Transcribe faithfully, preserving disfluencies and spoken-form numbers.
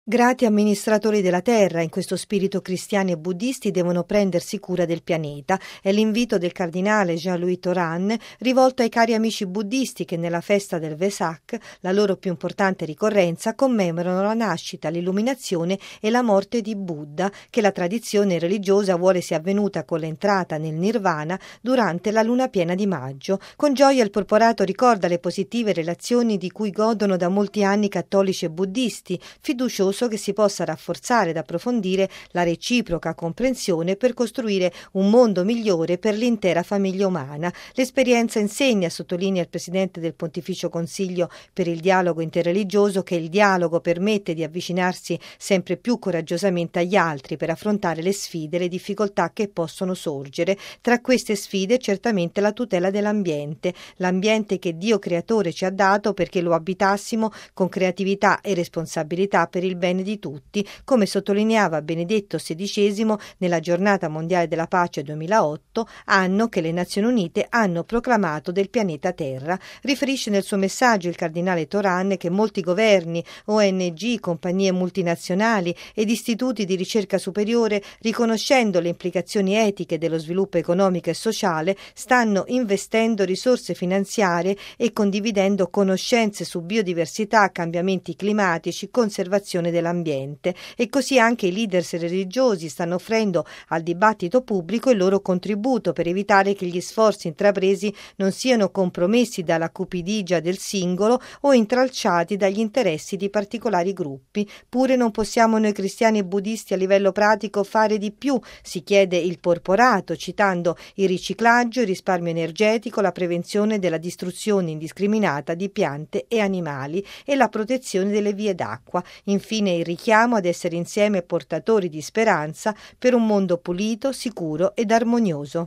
Grati amministratori della terra, in questo spirito cristiani e buddisti devono prendersi cura del pianeta. È l'invito del cardinale Jean-Louis Thoran rivolto ai cari amici buddisti che nella festa del Vesak, la loro più importante ricorrenza, commemorano la nascita, l'illuminazione e la morte di Buddha, che la tradizione religiosa vuole sia avvenuta con l'entrata nel Nirvana durante la luna piena di maggio. Con gioia il porporato ricorda le positive relazioni di cui godono da molti anni cattolici e buddisti, fiducioso che si possa rafforzare ed approfondire la reciproca comprensione per costruire un mondo migliore per l'intera famiglia umana. L'esperienza insegna, sottolinea il presidente del Pontificio Consiglio per il dialogo interreligioso, che il dialogo permette di avvicinarsi sempre più coraggiosamente agli altri per affrontare le sfide e le difficoltà che possono sorgere. Tra queste sfide certamente la tutela dell'ambiente, l'ambiente che Dio creatore ci ha dato perché lo abitassimo con creatività e responsabilità per il bene di tutti, come sottolineava Benedetto sedicesimo nella Giornata Mondiale della Pace duemilaotto, anno che le Nazioni Unite hanno proclamato del pianeta Terra. Riferisce nel suo messaggio il cardinale Thoran che molti governi, O N G, compagnie multinazionali ed istituti di ricerca superiore, riconoscendo le implicazioni etiche dello sviluppo economico e sociale, stanno investendo risorse finanziarie e condividendo conoscenze su biodiversità, cambiamenti climatici, conservazione dell'ambiente, e così anche i leaders religiosi stanno offrendo al dibattito pubblico il loro contributo per evitare che gli sforzi intrapresi non siano compromessi dalla cupidigia del singolo o intralciati dagli interessi di particolari gruppi. Pure non possiamo noi cristiani e buddisti a livello pratico fare di più, si chiede il porporato, citando il riciclaggio, il risparmio energetico, la prevenzione della distruzione indiscriminata di piante e animali e la protezione delle vie d'acqua. Infine il richiamo ad essere insieme portatori di speranza per un mondo pulito, sicuro ed armonioso.